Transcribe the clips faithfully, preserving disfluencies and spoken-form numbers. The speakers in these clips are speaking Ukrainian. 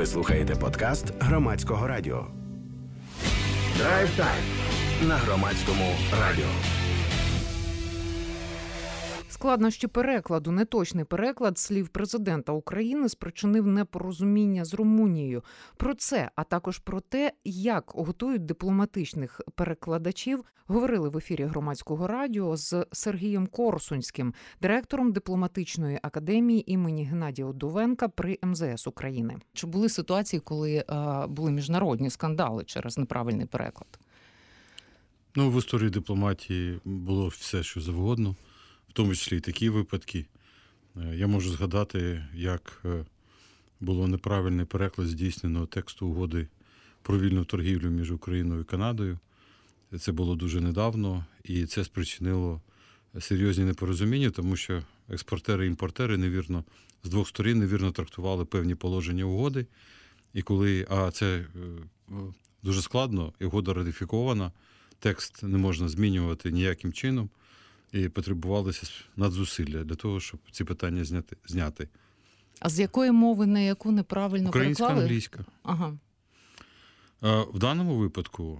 Ви слухаєте подкаст Громадського радіо. Драйв Тайм на Громадському радіо. Складнощі перекладу, неточний переклад слів президента України спричинив непорозуміння з Румунією. Про це, а також про те, як готують дипломатичних перекладачів, говорили в ефірі Громадського радіо з Сергієм Корсунським, директором дипломатичної академії імені Геннадія Удовенка при ем зе ес України. Чи були ситуації, коли а, були міжнародні скандали через неправильний переклад? Ну, в історії дипломатії було все, що завгодно. В тому числі і такі випадки. Я можу згадати, як було неправильний переклад здійснено тексту угоди про вільну торгівлю між Україною і Канадою. Це було дуже недавно, і це спричинило серйозні непорозуміння, тому що експортери і імпортери невірно, з двох сторін невірно трактували певні положення угоди. І коли, а це дуже складно, і угода ратифікована, текст не можна змінювати ніяким чином. І потребувалося надзусилля для того, щоб ці питання зняти. зняти. А з якої мови на яку неправильно Українська, переклали? англійська. Ага. В даному випадку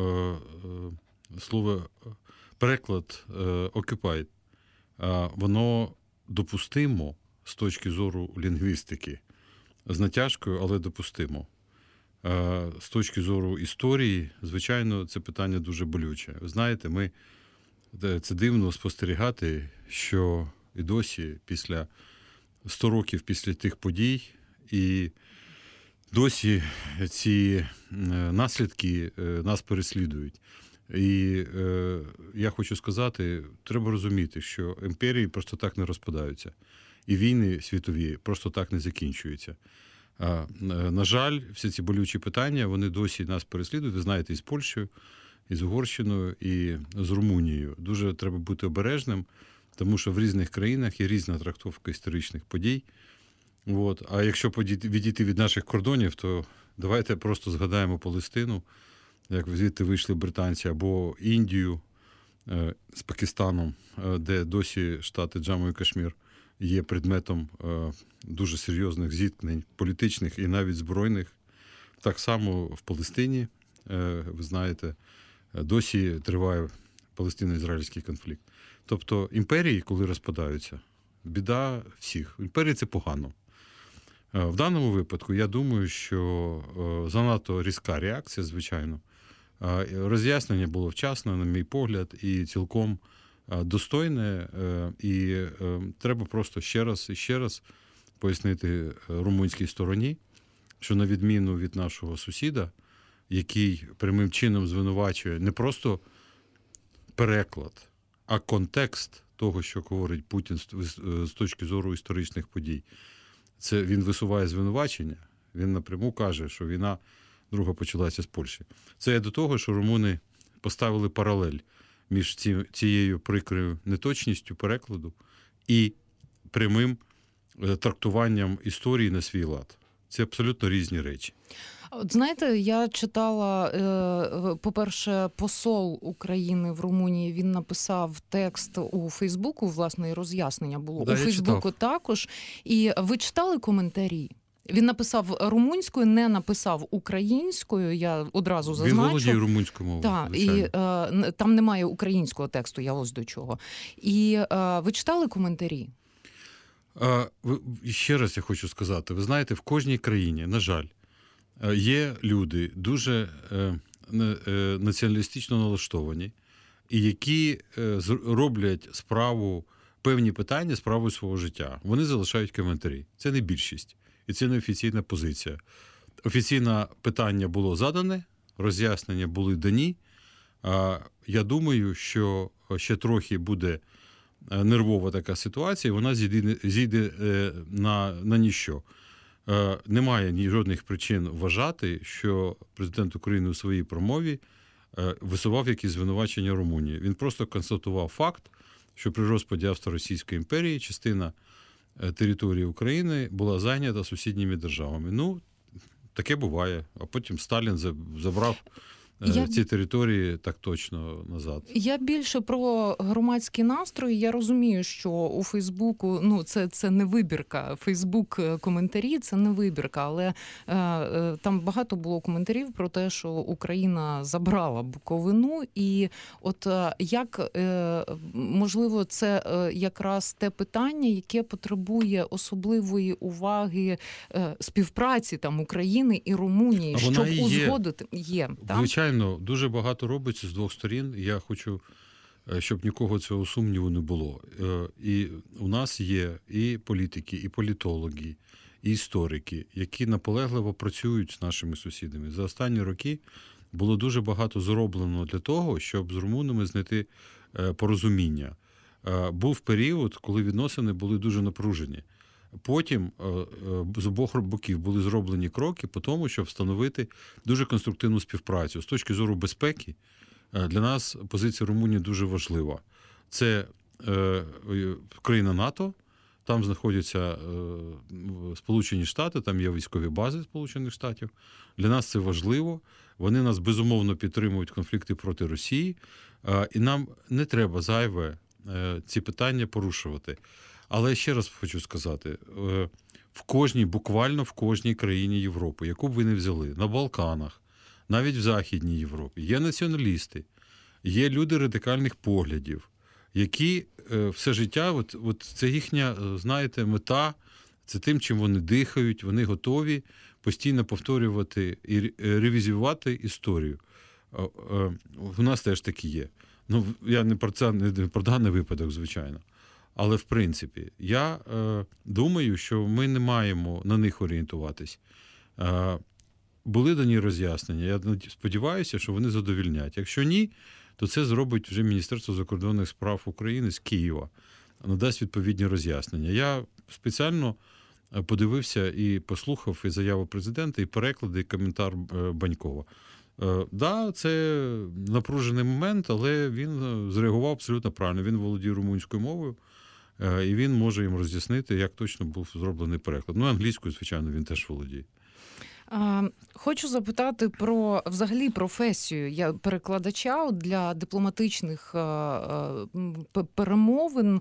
слово переклад «occupied», воно допустимо з точки зору лінгвістики. З натяжкою, але допустимо. З точки зору історії, звичайно, це питання дуже болюче. Ви знаєте, ми це дивно спостерігати, що і досі, після сто років після тих подій, і досі ці наслідки нас переслідують. І е, я хочу сказати, треба розуміти, що імперії просто так не розпадаються. І війни світові просто так не закінчуються. А, на жаль, всі ці болючі питання, вони досі нас переслідують. Ви знаєте, і з Польщею, і з Угорщиною, і з Румунією. Дуже треба бути обережним, тому що в різних країнах є різна трактовка історичних подій. От. А якщо відійти від наших кордонів, то давайте просто згадаємо Палестину, як звідти вийшли британці, або Індію е, з Пакистаном, е, де досі штати Джамму і Кашмір є предметом е, дуже серйозних зіткнень, політичних і навіть збройних. Так само в Палестині, е, ви знаєте, досі триває палестино-ізраїльський конфлікт. Тобто імперії, коли розпадаються, біда всіх. Імперії – це погано. В даному випадку, я думаю, що занадто різка реакція, звичайно. Роз'яснення було вчасно, на мій погляд, і цілком достойне. І треба просто ще раз і ще раз пояснити румунській стороні, що на відміну від нашого сусіда, який прямим чином звинувачує не просто переклад, а контекст того, що говорить Путін з точки зору історичних подій. Це він висуває звинувачення, він напряму каже, що війна друга почалася з Польщі. Це є до того, що румуни поставили паралель між цією прикрою неточністю перекладу і прямим трактуванням історії на свій лад. Це абсолютно різні речі. От знаєте, я читала, по-перше, посол України в Румунії, він написав текст у Фейсбуку, власне, і роз'яснення було да, у Фейсбуку також. І ви читали коментарі? Він написав румунською, не написав українською, я одразу зазначу. Він володіє румунською мовою. Так, і е, там немає українського тексту, я ось до чого. І е, ви читали коментарі? А, ви, ще раз я хочу сказати, ви знаєте, в кожній країні, на жаль, є люди дуже е, е, націоналістично налаштовані, і які е, роблять справу, певні питання справою свого життя. Вони залишають коментарі. Це не більшість. І це не офіційна позиція. Офіційне питання було задане, роз'яснення були дані. Я думаю, що ще трохи буде нервова така ситуація, і вона зійде, зійде на, на ніщо. Немає ні жодних причин вважати, що президент України у своїй промові висував якісь звинувачення Румунії. Він просто констатував факт, що при розпаді Австро-Російської імперії частина території України була зайнята сусідніми державами. Ну, таке буває. А потім Сталін забрав Я... ці території так точно назад. Я більше про громадські настрої. Я розумію, що у Фейсбуку, ну, це, це не вибірка. Фейсбук коментарі – це не вибірка, але е, е, там багато було коментарів про те, що Україна забрала Буковину, і от е, як, е, можливо, це е, якраз те питання, яке потребує особливої уваги е, співпраці там України і Румунії, а щоб є. узгодити. Є, так? Звичайно, дуже багато робиться з двох сторін. Я хочу, щоб нікого цього сумніву не було. І у нас є і політики, і політологи, і історики, які наполегливо працюють з нашими сусідами. За останні роки було дуже багато зроблено для того, щоб з румунами знайти порозуміння. Був період, коли відносини були дуже напружені. Потім з обох боків були зроблені кроки по тому, щоб встановити дуже конструктивну співпрацю. З точки зору безпеки для нас позиція Румунії дуже важлива. Це країна НАТО, там знаходяться Сполучені Штати, там є військові бази Сполучених Штатів. Для нас це важливо. Вони нас безумовно підтримують в конфлікти проти Росії. І нам не треба зайве ці питання порушувати. Але ще раз хочу сказати, в кожній, буквально в кожній країні Європи, яку б ви не взяли, на Балканах, навіть в Західній Європі, є націоналісти, є люди радикальних поглядів, які все життя, от, от це їхня, знаєте, мета, це тим, чим вони дихають, вони готові постійно повторювати і ревізіювати історію. У нас теж такі є. Ну, я не про це, не про даний випадок, звичайно. Але, в принципі, я е, думаю, що ми не маємо на них орієнтуватись. Е, були дані роз'яснення. Я сподіваюся, що вони задовільнять. Якщо ні, то це зробить вже Міністерство закордонних справ України з Києва. Надасть відповідні роз'яснення. Я спеціально подивився і послухав і заяву президента, і переклади, і коментар Банькова. Так, да, це напружений момент, але він зреагував абсолютно правильно. Він володіє румунською мовою, і він може їм роз'яснити, як точно був зроблений переклад. Ну, англійською, звичайно, він теж володіє. Хочу запитати про взагалі професію я перекладача для дипломатичних перемовин.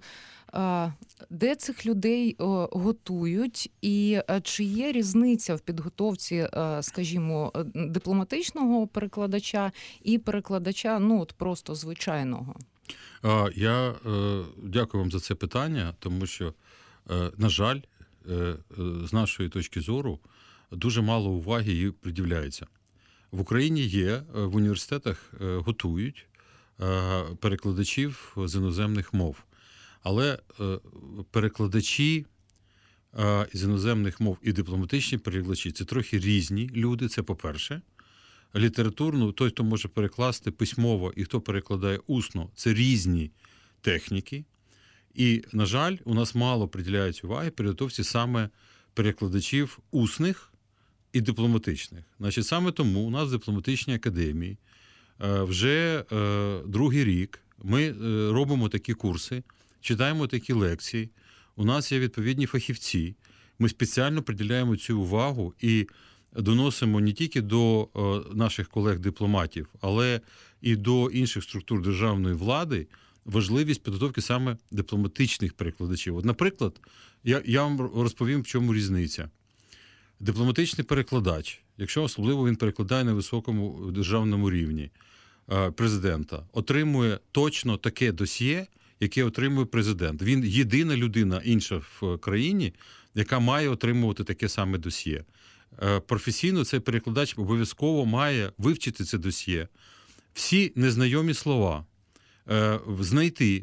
Де цих людей готують, і чи є різниця в підготовці, скажімо, дипломатичного перекладача і перекладача, ну, от просто звичайного? Я дякую вам за це питання, тому що, на жаль, з нашої точки зору, дуже мало уваги їй приділяється. В Україні є, в університетах готують перекладачів з іноземних мов. Але перекладачі з іноземних мов і дипломатичні перекладачі – це трохи різні люди, це по-перше. Літературну, той, хто може перекласти письмово і хто перекладає усно – це різні техніки. І, на жаль, у нас мало приділяють уваги підготовці саме перекладачів усних і дипломатичних. Значить, саме тому у нас в дипломатичній академії вже другий рік ми робимо такі курси, читаємо такі лекції, у нас є відповідні фахівці, ми спеціально приділяємо цю увагу і доносимо не тільки до наших колег-дипломатів, але і до інших структур державної влади важливість підготовки саме дипломатичних перекладачів. От, наприклад, я, я вам розповім, в чому різниця. Дипломатичний перекладач, якщо особливо він перекладає на високому державному рівні президента, отримує точно таке досьє, яке отримує президент. Він єдина людина інша в країні, яка має отримувати таке саме досьє. Професійно цей перекладач обов'язково має вивчити це досьє. Всі незнайомі слова знайти,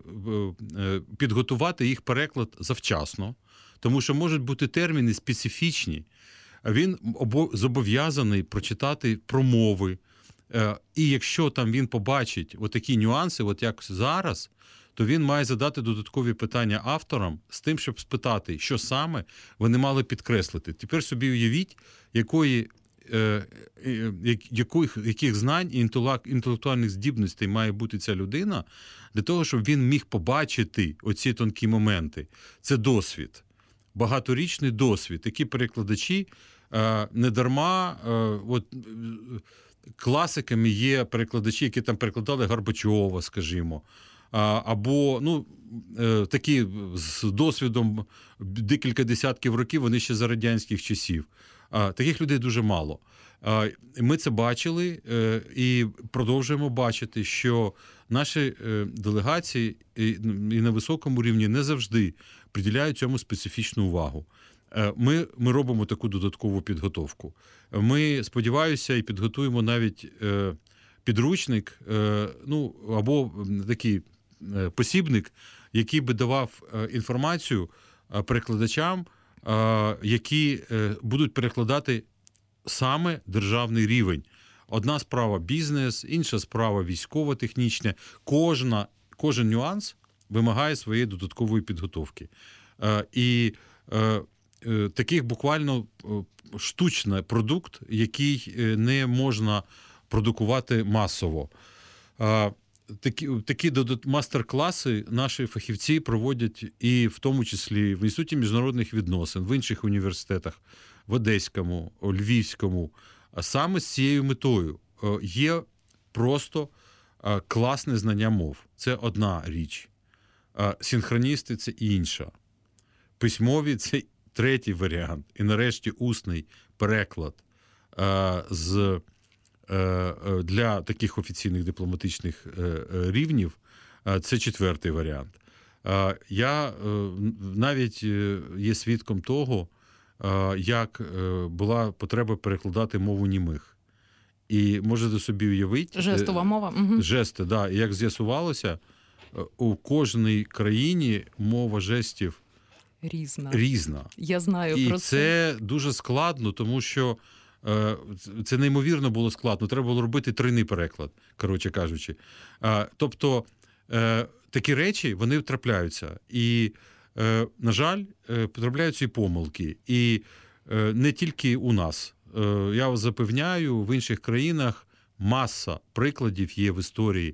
підготувати їх переклад завчасно, тому що можуть бути терміни специфічні. Він зобов'язаний прочитати промови. І якщо там він побачить отакі нюанси, от як зараз, то він має задати додаткові питання авторам з тим, щоб спитати, що саме вони мали підкреслити. Тепер собі уявіть, якої, е, яких, яких знань і інтелектуальних здібностей має бути ця людина для того, щоб він міг побачити оці тонкі моменти. Це досвід, багаторічний досвід. Такі перекладачі е, не дарма, е, от, класиками є перекладачі, які там перекладали Горбачова, скажімо, або ну, такі з досвідом декілька десятків років, вони ще за радянських часів. Таких людей дуже мало. Ми це бачили і продовжуємо бачити, що наші делегації і на високому рівні не завжди приділяють цьому специфічну увагу. Ми, ми робимо таку додаткову підготовку. Ми, сподіваюся, і підготуємо навіть підручник, ну, або такий посібник, який би давав інформацію перекладачам, які будуть перекладати саме державний рівень. Одна справа бізнес, інша справа військово-технічна. Кожна, кожен нюанс вимагає своєї додаткової підготовки. І таких буквально штучний продукт, який не можна продукувати масово. Такі, такі мастер-класи наші фахівці проводять і в тому числі в Інституті міжнародних відносин, в інших університетах, в Одеському, Львівському, саме з цією метою. Є просто класне знання мов. Це одна річ. Синхроністи – це інша. Письмові – це третій варіант. І нарешті усний переклад з для таких офіційних дипломатичних рівнів – це четвертий варіант. Я навіть є свідком того, як була потреба перекладати мову німих. І можете собі уявити... Жестова мова. Угу. Жести, да. І як з'ясувалося, у кожній країні мова жестів різна. різна. Я знаю і про це. І це дуже складно, тому що це неймовірно було складно. Треба було робити тройний переклад, коротше кажучи. Тобто такі речі, вони трапляються. І, на жаль, потрапляються і помилки. І не тільки у нас. Я вас запевняю, в інших країнах маса прикладів є в історії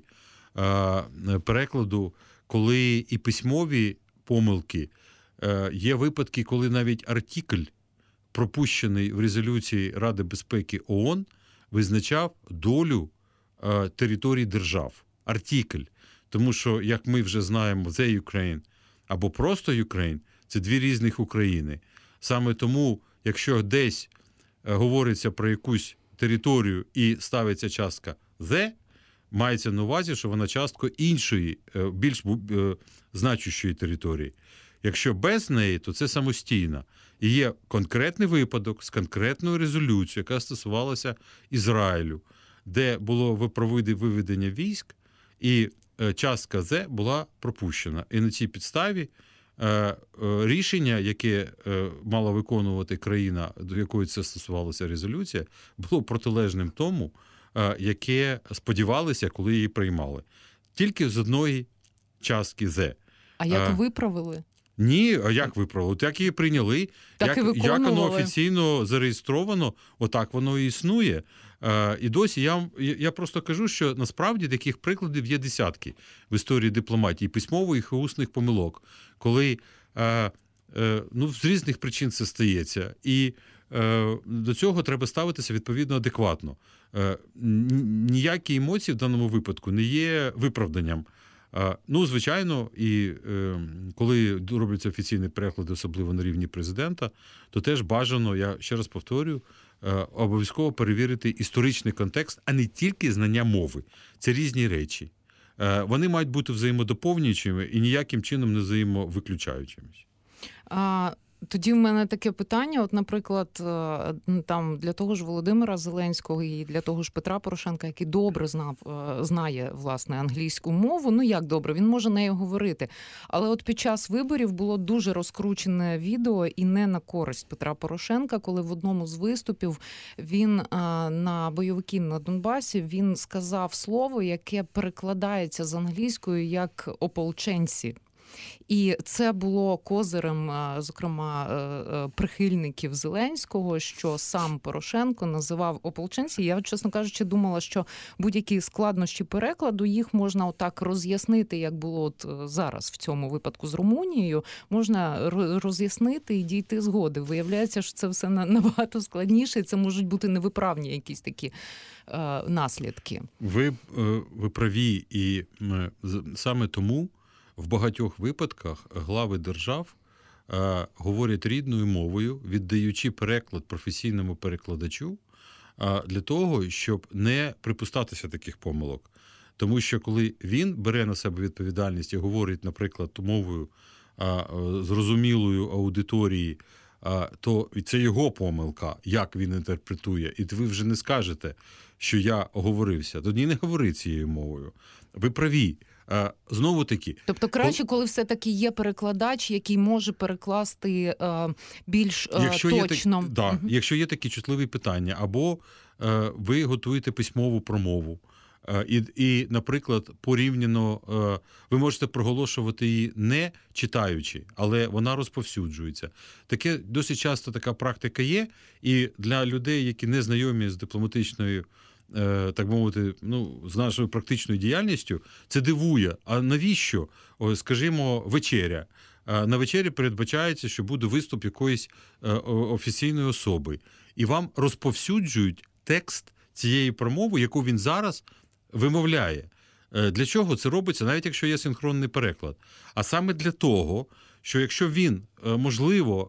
перекладу, коли і письмові помилки, є випадки, коли навіть артикль, пропущений в резолюції Ради безпеки ООН, визначав долю е, територій держав. Артикль. Тому що, як ми вже знаємо, The Ukraine або просто Ukraine – це дві різних України. Саме тому, якщо десь е, говориться про якусь територію і ставиться частка «the», мається на увазі, що вона частка іншої, е, більш е, значущої території. Якщо без неї, то це самостійно. І є конкретний випадок з конкретною резолюцією, яка стосувалася Ізраїлю, де було виведення військ, і частка «З» була пропущена. І на цій підставі рішення, яке мала виконувати країна, до якої це стосувалася резолюція, було протилежним тому, яке сподівалися, коли її приймали. Тільки з одної частки «З». А як виправили? Ні, а як виправили? Так її прийняли, так як, і як воно офіційно зареєстровано, отак воно і існує. Е, і досі я, я просто кажу, що насправді таких прикладів є десятки в історії дипломатії, письмових і усних помилок, коли е, е, ну, з різних причин це стається. І е, до цього треба ставитися відповідно адекватно. Е, ніякі емоції в даному випадку не є виправданням. Ну, звичайно, і е, коли робляться офіційні переклади, особливо на рівні президента, то теж бажано, я ще раз повторюю, е, обов'язково перевірити історичний контекст, а не тільки знання мови. Це різні речі. Е, вони мають бути взаємодоповнюючими і ніяким чином не взаємовиключаючими. А... Тоді в мене таке питання, от, наприклад, там для того ж Володимира Зеленського і для того ж Петра Порошенка, який добре знав, знає, власне, англійську мову, ну як добре, він може нею говорити. Але от під час виборів було дуже розкручене відео і не на користь Петра Порошенка, коли в одному з виступів він на бойовиків на Донбасі, він сказав слово, яке перекладається з англійською як «ополченці». І це було козирем, зокрема, прихильників Зеленського, що сам Порошенко називав ополченців. Я, чесно кажучи, думала, що будь-які складнощі перекладу, їх можна отак роз'яснити, як було от зараз в цьому випадку з Румунією, можна роз'яснити і дійти згоди. Виявляється, що це все набагато складніше, і це можуть бути невиправні якісь такі е, наслідки. Ви, ви праві, і саме тому в багатьох випадках глави держав е, говорять рідною мовою, віддаючи переклад професійному перекладачу, е, для того, щоб не припускатися таких помилок. Тому що коли він бере на себе відповідальність і говорить, наприклад, мовою е, зрозумілою аудиторії, е, то це його помилка, як він інтерпретує. І ви вже не скажете, що я оговорився. Тоді не говори цією мовою. Ви праві. Знову таки. Тобто краще, коли все-таки є перекладач, який може перекласти е, більш е, якщо точно. Є так, да, угу. Якщо є такі чутливі питання, або е, ви готуєте письмову промову, е, і, і, наприклад, порівняно, е, ви можете проголошувати її не читаючи, але вона розповсюджується. Таке досить часто така практика є, і для людей, які не знайомі з дипломатичною, так мовити, ну, з нашою практичною діяльністю, це дивує. А навіщо, скажімо, вечеря? На вечері передбачається, що буде виступ якоїсь офіційної особи. І вам розповсюджують текст цієї промови, яку він зараз вимовляє. Для чого це робиться, навіть якщо є синхронний переклад? А саме для того, що якщо він, можливо,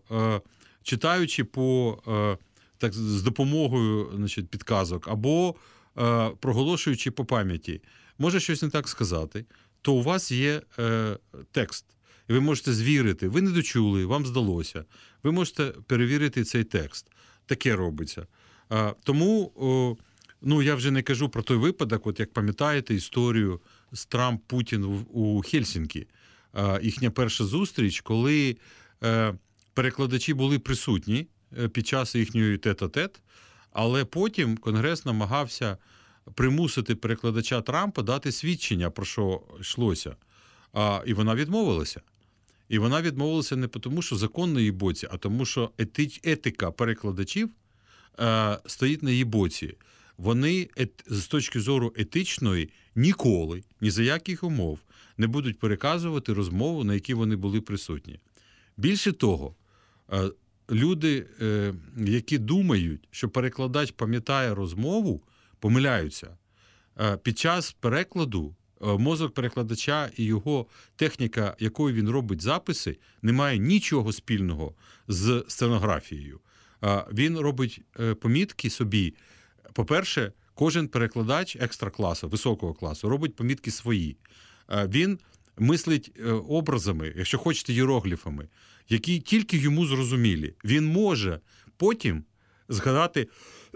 читаючи по... так, з допомогою, значить, підказок, або е, проголошуючи по пам'яті, може щось не так сказати, то у вас є е, текст. І ви можете звірити. Ви не дочули, вам здалося. Ви можете перевірити цей текст. Таке робиться. Е, тому, о, ну, я вже не кажу про той випадок, от як пам'ятаєте історію з Трамп-Путін у Хельсінкі. Е, їхня перша зустріч, коли е, перекладачі були присутні під час їхньої тет-а-тет, але потім Конгрес намагався примусити перекладача Трампа дати свідчення, про що йшлося. А, і вона відмовилася. І вона відмовилася не тому, що закон на її боці, а тому, що етич, етика перекладачів е, стоїть на її боці. Вони ет, з точки зору етичної ніколи, ні за яких умов, не будуть переказувати розмову, на якій вони були присутні. Більше того, е, люди, які думають, що перекладач пам'ятає розмову, помиляються. Під час перекладу мозок перекладача і його техніка, якою він робить записи, не має нічого спільного з сценографією. Він робить помітки собі. По-перше, кожен перекладач екстра-класу, високого класу, робить помітки свої. Він мислить образами, якщо хочете, іерогліфами, які тільки йому зрозумілі. Він може потім згадати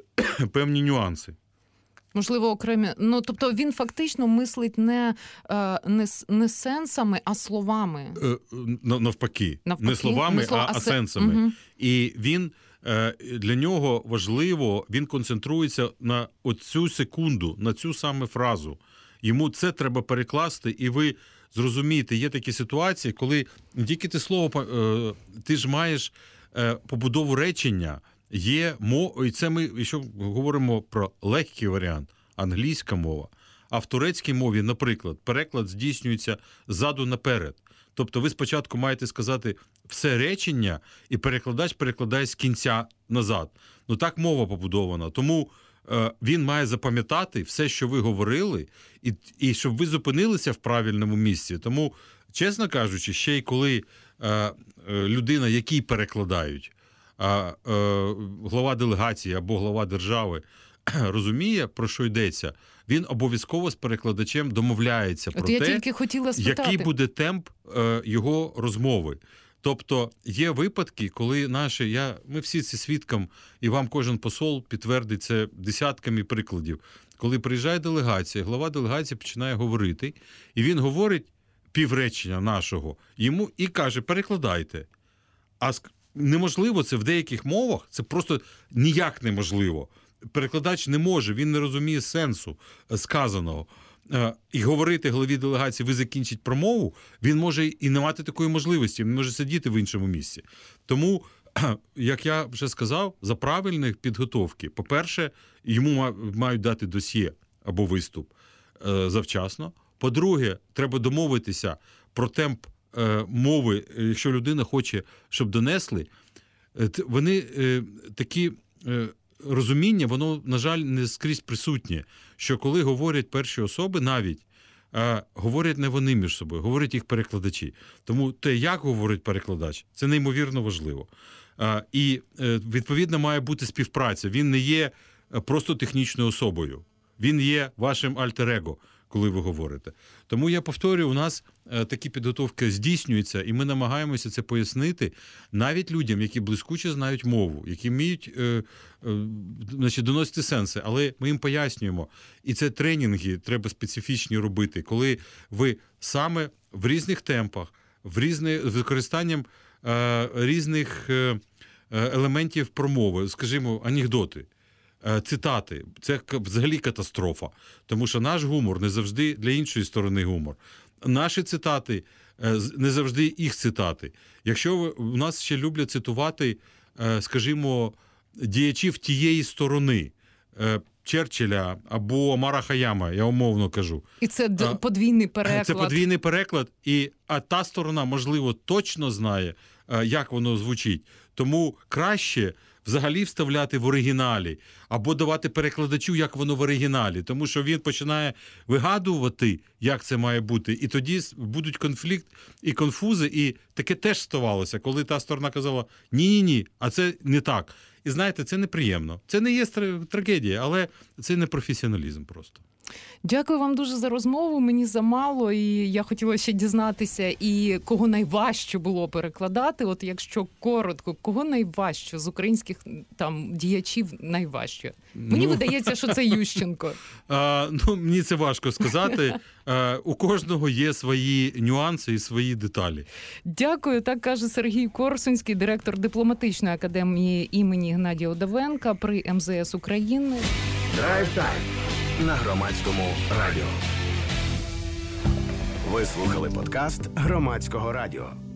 певні нюанси. Можливо, окремі... Ну, тобто він фактично мислить не, не, не сенсами, а словами. Навпаки. Навпаки. Не словами, не слов... а, а сенсами. Угу. І він, для нього важливо, він концентрується на оцю секунду, на цю саме фразу. Йому це треба перекласти, і ви зрозумієте, є такі ситуації, коли не тільки ти слово, ти ж маєш побудову речення, є мова, і це ми, якщо говоримо про легкий варіант, англійська мова, а в турецькій мові, наприклад, переклад здійснюється ззаду наперед. Тобто ви спочатку маєте сказати все речення, і перекладач перекладає з кінця назад. Ну так мова побудована. Тому він має запам'ятати все, що ви говорили, і, і щоб ви зупинилися в правильному місці. Тому, чесно кажучи, ще й коли е, людина, якій перекладають, е, е, глава делегації або глава держави розуміє, про що йдеться, він обов'язково з перекладачем домовляється про От я те, тільки хотіла спитати. який буде темп е, його розмови. Тобто є випадки, коли наші, я, ми всі ці свідкам, і вам кожен посол підтвердить це десятками прикладів. Коли приїжджає делегація, глава делегації починає говорити, і він говорить півречення нашого, йому і каже, перекладайте. А неможливо це в деяких мовах, це просто ніяк неможливо. Перекладач не може, він не розуміє сенсу сказаного. і говорити голові делегації, ви закінчіть промову, він може і не мати такої можливості, він може сидіти в іншому місці. Тому, як я вже сказав, за правильних підготовки, по-перше, йому мають дати досьє або виступ завчасно. По-друге, треба домовитися про темп мови, якщо людина хоче, щоб донесли. Вони такі розуміння, воно, на жаль, не скрізь присутнє, що коли говорять перші особи, навіть говорять не вони між собою, говорять їх перекладачі. Тому те, як говорить перекладач, це неймовірно важливо. І, відповідно, має бути співпраця. Він не є просто технічною особою. Він є вашим альтер-его, коли ви говорите. Тому я повторюю, у нас такі підготовки здійснюються, і ми намагаємося це пояснити навіть людям, які блискуче знають мову, які вміють е, е, значить, доносити сенси, але ми їм пояснюємо. І це тренінги треба специфічні робити, коли ви саме в різних темпах, в різних, з використанням е, різних е, елементів промови, скажімо, анекдоти, цитати. Це взагалі катастрофа. Тому що наш гумор не завжди для іншої сторони гумор. Наші цитати не завжди їх цитати. Якщо ви, у нас ще люблять цитувати, скажімо, діячів тієї сторони, Черчилля або Омара Хаяма, я умовно кажу. І це а, подвійний переклад. Це подвійний переклад, і, а та сторона, можливо, точно знає, як воно звучить. Тому краще взагалі вставляти в оригіналі, або давати перекладачу, як воно в оригіналі, тому що він починає вигадувати, як це має бути, і тоді будуть конфлікт і конфузи, і таке теж ставалося, коли та сторона казала «ні-ні-ні, а це не так». І знаєте, це неприємно. Це не є трагедія, але це не професіоналізм просто. Дякую вам дуже за розмову, мені замало, і я хотіла ще дізнатися, і кого найважче було перекладати, от якщо коротко, кого найважче з українських там діячів найважче? Мені ну, видається, що це Ющенко. А, ну, мені це важко сказати. А, у кожного є свої нюанси і свої деталі. Дякую, так каже Сергій Корсунський, директор дипломатичної академії імені Геннадія Удовенка при ем зе ес України. Драйв-тайм на Громадському радіо. Ви слухали подкаст Громадського радіо.